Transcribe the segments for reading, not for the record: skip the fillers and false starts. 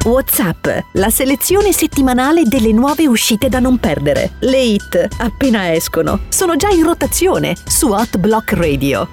WhatsApp, la selezione settimanale delle nuove uscite da non perdere. Le hit, appena escono, sono già in rotazione su Hot Block Radio.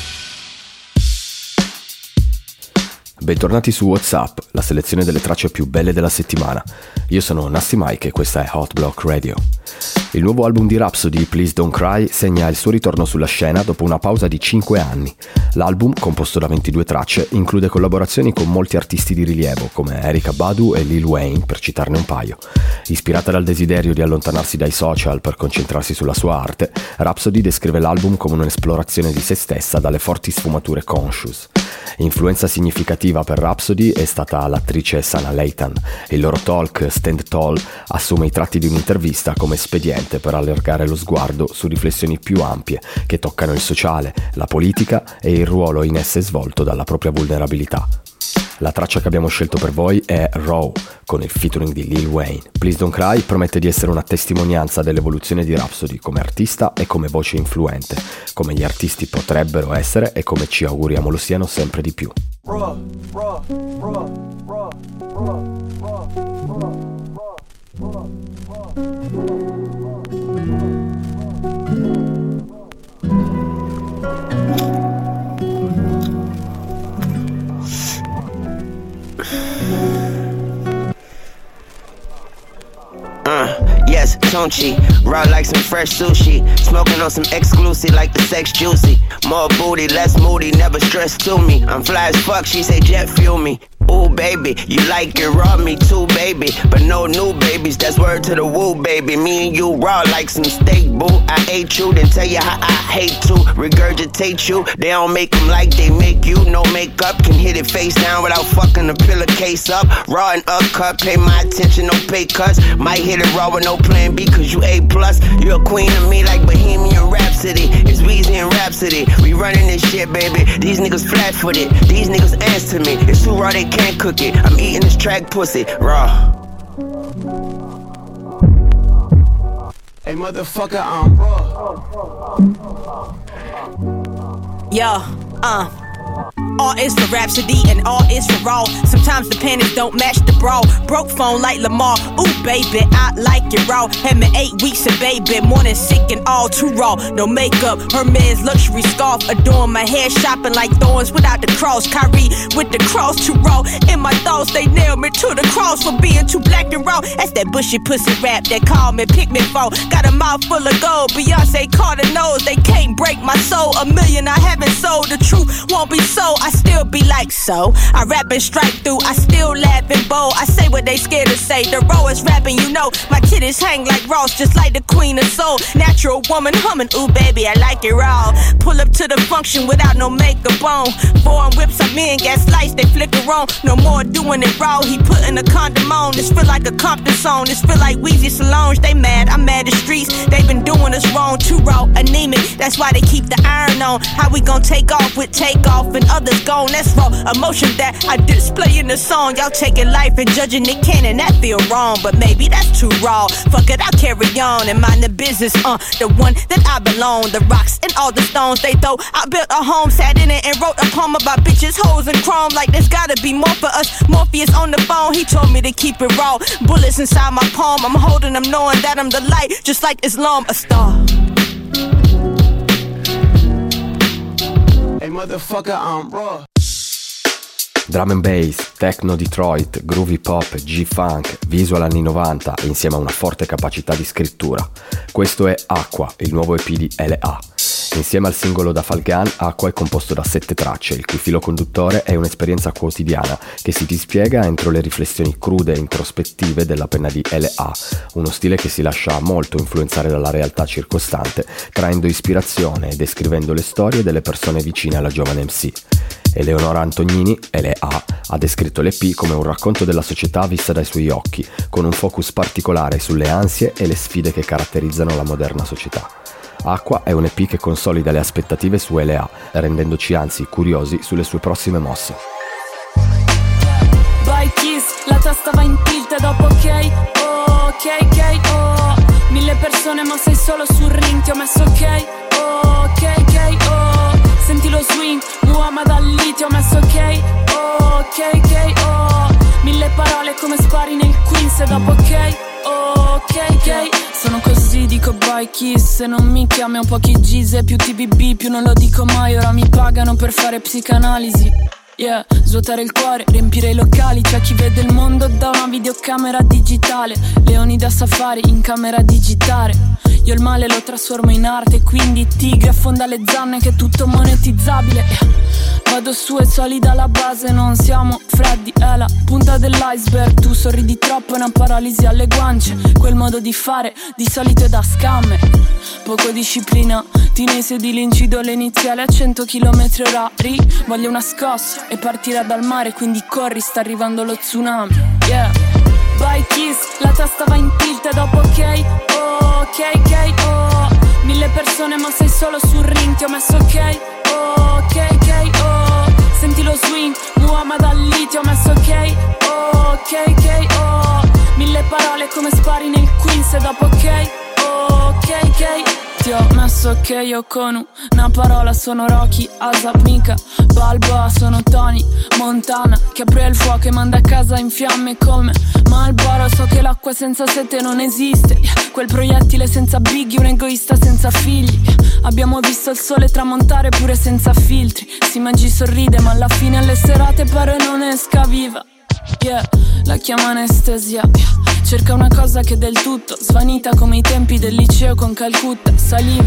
Bentornati su WhatsApp, la selezione delle tracce più belle della settimana. Io sono Nasty Mike e questa è Hot Block Radio. Il nuovo album di Rhapsody, Please Don't Cry, segna il suo ritorno sulla scena dopo una pausa di 5 anni. L'album, composto da 22 tracce, include collaborazioni con molti artisti di rilievo, come Erykah Badu e Lil Wayne, per citarne un paio. Ispirata dal desiderio di allontanarsi dai social per concentrarsi sulla sua arte, Rhapsody descrive l'album come un'esplorazione di se stessa dalle forti sfumature conscious. Influenza significativa per Rhapsody è stata l'attrice Sana Layton. Il loro talk Stand Tall assume i tratti di un'intervista come espediente per allargare lo sguardo su riflessioni più ampie che toccano il sociale, la politica e il ruolo in esse svolto dalla propria vulnerabilità. La traccia che abbiamo scelto per voi è Raw, con il featuring di Lil Wayne. Please Don't Cry promette di essere una testimonianza dell'evoluzione di Rhapsody come artista e come voce influente, come gli artisti potrebbero essere e come ci auguriamo lo siano sempre di più. Yes, Tunchi, raw like some fresh sushi. Smoking on some exclusive like the sex juicy. More booty, less moody, never stressed to me. I'm fly as fuck, she say jet fuel me. Ooh, baby, you like it raw, me too, baby. But no new babies, that's word to the woo, baby. Me and you raw like some steak, boo. I ate you, then tell you how I hate to regurgitate you. They don't make them like they make you. No makeup, can hit it face down without fucking the pillowcase up. Raw and upcut, pay my attention, no pay cuts. Might hit it raw with no plan B, cause you A+. You're a queen of me like Bohemian Rhapsody. It's Weezy and Rhapsody. We running this shit, baby. These niggas flat-footed. These niggas answer me. It's too raw, they can't cook it. I'm eating this track pussy raw. Hey motherfucker, I'm raw. Yo, all is for Rhapsody and all is for Raw. Sometimes the panties don't match the bra. Broke phone like Lamar. Ooh, baby, I like it raw. Had me 8 weeks and baby, more than sick and all too raw. No makeup, Hermes luxury scarf. Adorn my hair, shopping like thorns without the cross. Kyrie with the cross too raw. In my thoughts, they nailed me to the cross for being too black and raw. That's that bushy pussy rap that call me, pick me for. Got a mouth full of gold. Beyonce Carter knows they can't break my soul. A million I haven't sold. The truth won't be sold. I still be like so. I rap and strike through. I still laugh and bold. I say what they scared to say. The rawest rapping, you know. My titties hang like Ross, just like the queen of soul. Natural woman humming. Ooh, baby, I like it raw. Pull up to the function without no makeup on. Foreign whips, I'm in. Gas lights, they flicker on. No more doing it raw. He putting a condom on. This feel like a Compton song. This feel like Weezy Solange. They mad, I'm mad. The streets, they been doing us wrong. Too raw, anemic. That's why they keep the iron on. How we gon' take off with takeoff and others gone? That's raw emotion that I display in the song. Y'all taking life and judging it canon. That feel wrong, but maybe that's too raw. Fuck it, I'll carry on and mind the business. The one that I belong. The rocks and all the stones they throw. I built a home, sat in it and wrote a poem about bitches, hoes and chrome. Like there's gotta be more for us. Morpheus on the phone, he told me to keep it raw. Bullets inside my palm, I'm holding them knowing that I'm the light. Just like Islam, a star. Hey motherfucker, I'm raw. Drum and bass, techno Detroit, groovy pop, G-funk, visual anni 90 e insieme a una forte capacità di scrittura. Questo è Aqua, il nuovo EP di L.A. Insieme al singolo da Falgan, Aqua è composto da 7 tracce, il cui filo conduttore è un'esperienza quotidiana che si dispiega entro le riflessioni crude e introspettive della penna di L.A., uno stile che si lascia molto influenzare dalla realtà circostante, traendo ispirazione e descrivendo le storie delle persone vicine alla giovane MC. Eleonora Antognini, L.A., ha descritto l'EP come un racconto della società vista dai suoi occhi, con un focus particolare sulle ansie e le sfide che caratterizzano la moderna società. Aqua è un EP che consolida le aspettative su L.A., rendendoci anzi curiosi sulle sue prossime mosse. By Kiss, la testa va in tilt dopo ok, oh, ok, oh. 1000 persone ma sei solo sul ring, ti ho messo ok, oh, ok, oh. Senti lo swing, uomo dal lì, ti ho messo ok, oh, ok, oh. 1000 parole parole come spari nel Queens e dopo ok, ok. Sono così, dico bye kiss. Se non mi chiami ho pochi G's e più TBB, più non lo dico mai. Ora mi pagano per fare psicanalisi. Yeah, svuotare il cuore, riempire i locali. C'è chi vede il mondo da una videocamera digitale. Leoni da safari in camera digitale. Io il male lo trasformo in arte, quindi tigre affonda le zanne che è tutto monetizzabile. Vado su e solida la base, non siamo freddi, è la punta dell'iceberg. Tu sorridi troppo, è una paralisi alle guance. Quel modo di fare di solito è da scamme. Poco disciplina, ti nei sedili incido le iniziali a 100 km/h. Voglio una scossa e partire dal mare, quindi corri, sta arrivando lo tsunami. Yeah. Bye kiss, la testa va in tilt e dopo ok, ok, oh. 1000 persone ma sei solo sul ring, ti ho messo ok, ok, oh. Senti lo swing, Muhammad Ali, ti ho messo ok, ok, oh. 1000 parole come spari nel Queens e dopo ok, ok. Ti ho messo ok io con una parola, sono Rocky, Asap, Mika, Balboa, sono Tony Montana, che apre il fuoco e manda a casa in fiamme come Marlboro. So che l'acqua senza sete non esiste, quel proiettile senza biggie, un egoista senza figli. Abbiamo visto il sole tramontare pure senza filtri. Si mangi, sorride ma alla fine alle serate pare non esca viva. Yeah, la chiama anestesia. Cerca una cosa che è del tutto svanita, come i tempi del liceo con Calcutta, saliva.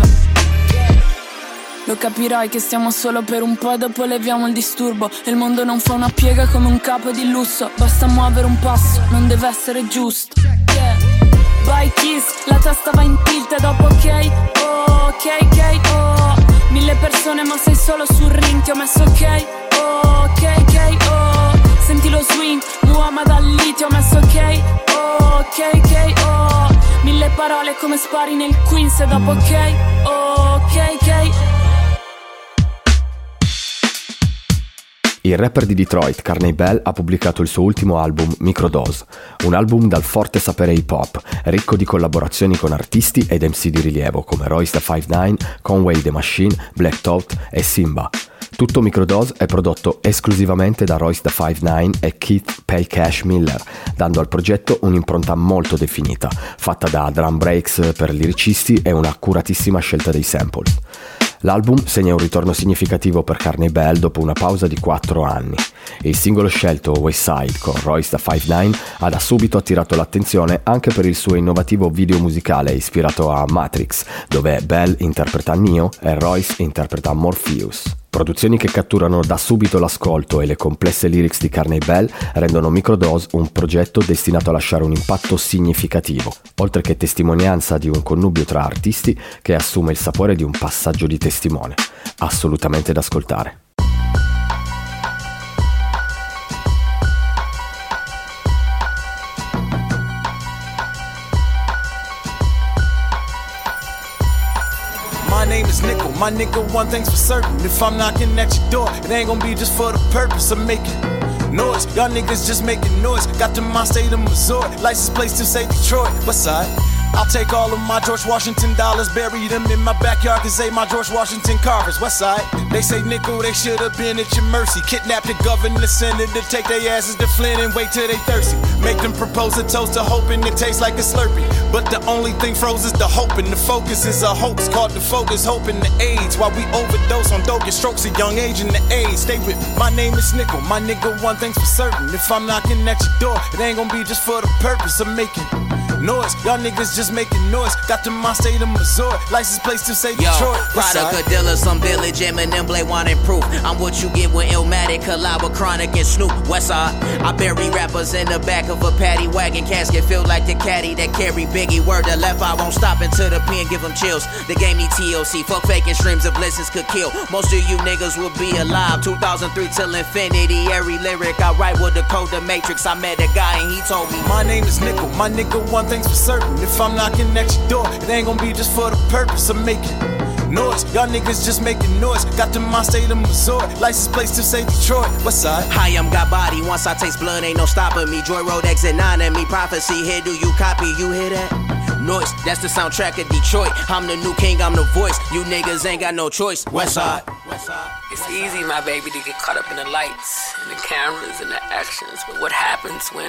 Lo capirai che stiamo solo per un po' e dopo leviamo il disturbo. E il mondo non fa una piega come un capo di lusso. Basta muovere un passo, non deve essere giusto. Yeah. Bye kiss, la testa va in tilt e dopo ok, ok, oh. 1000 persone ma sei solo sul ring, ti ho messo ok, ok, oh. Senti lo swing, Muhammad Ali, ti ho messo ok, ok, oh. 1000 parole come spari nel Queens e dopo ok, ok. Il rapper di Detroit, Carney Bell, ha pubblicato il suo ultimo album, Microdose, un album dal forte sapere hip hop, ricco di collaborazioni con artisti ed MC di rilievo come Royce da 5'9", Conway the Machine, Black Thought e Simba. Tutto Microdose è prodotto esclusivamente da Royce da 5'9" e Keith Pay Cash Miller, dando al progetto un'impronta molto definita, fatta da drum breaks per liricisti e un'accuratissima scelta dei sample. L'album segna un ritorno significativo per Carney Bell dopo una pausa di 4 anni. Il singolo scelto, Westside, con Royce da 5'9", ha da subito attirato l'attenzione anche per il suo innovativo video musicale ispirato a Matrix, dove Bell interpreta Neo e Royce interpreta Morpheus. Produzioni che catturano da subito l'ascolto e le complesse lyrics di Carney Bell rendono Microdose un progetto destinato a lasciare un impatto significativo, oltre che testimonianza di un connubio tra artisti che assume il sapore di un passaggio di testimone. Assolutamente da ascoltare. My name is Nickel, my nigga, one thing's for certain. If I'm knocking at your door, it ain't gonna be just for the purpose of making noise. Y'all niggas just making noise. Got to my state of Missouri, license plate to say Detroit. West side. I'll take all of my George Washington dollars, bury them in my backyard, cause they my George Washington carvers. West side. They say nickel, they should have been at your mercy. Kidnap the governor, senator, take their asses to Flint and wait till they thirsty. Make them propose a toast to hoping it tastes like a Slurpee. But the only thing froze is the hope, and the focus is a hoax. Called the focus, hoping the AIDS, while we overdose on dope, get strokes at young age in the AIDS. Stay with me. My name is Nickel, my nigga, one thing's for certain. If I'm knocking at your door, it ain't gonna be just for the purpose of making noise. Y'all niggas just making noise. Got to my state of Missouri, license plates to say Detroit. Product of dealers, some village, Eminem, Blade wanting proof. I'm what you get when Illmatic collide with Chronic and Snoop. Westside, I bury rappers in the back of a paddy wagon casket, feel like the caddy that carry Biggie. Word to left, I won't stop until the pen give them chills. The game need TOC, fuck faking streams of blessings could kill. Most of you niggas will be alive 2003 till infinity. Every lyric I write with the code the Matrix. I met a guy and he told me my name is Nickel, my nigga, one thing's for certain. If I'm knocking at your door, it ain't gonna be just for the purpose of making noise. Y'all niggas just making noise. Got to my state of Missouri, license plates to say Detroit. Westside. Hi, I'm got body. Once I taste blood, ain't no stopping me. Joy Road exit 9 and me prophecy. Here, do you copy? You hear that? Noise, that's the soundtrack of Detroit. I'm the new king, I'm the voice. You niggas ain't got no choice. Westside. It's easy, my baby, to get caught up in the lights and the cameras and the actions. But what happens when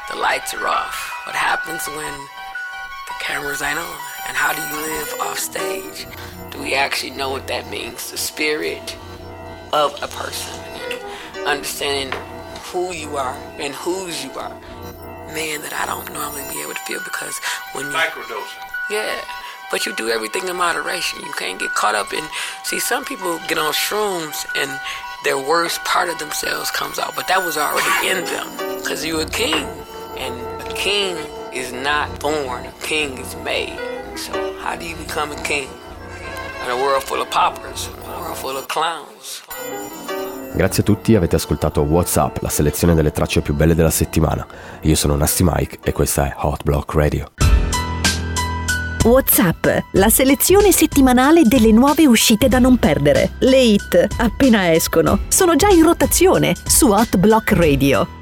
the lights are off? What happens when the cameras ain't on? And how do you live off stage? Do we actually know what that means? The spirit of a person, and understanding who you are and whose you are. Man, that I don't normally be able to feel, because when you... Microdosing. Yeah, but you do everything in moderation. You can't get caught up in... See, some people get on shrooms and their worst part of themselves comes out, but that was already in them, because you're a king. And a king is not born, a king is made. So how do you become a king? In a world full of paupers, a world full of clowns. Grazie a tutti, avete ascoltato What's Up, la selezione delle tracce più belle della settimana. Io sono Nasty Mike e questa è Hot Block Radio. What's Up, la selezione settimanale delle nuove uscite da non perdere. Le hit, appena escono, sono già in rotazione su Hot Block Radio.